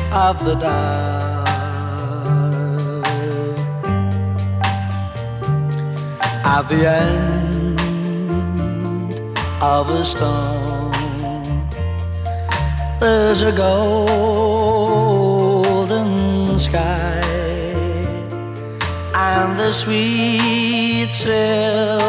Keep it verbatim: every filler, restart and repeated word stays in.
of the dark. At the end of a storm, there's a golden sky and the sweet silver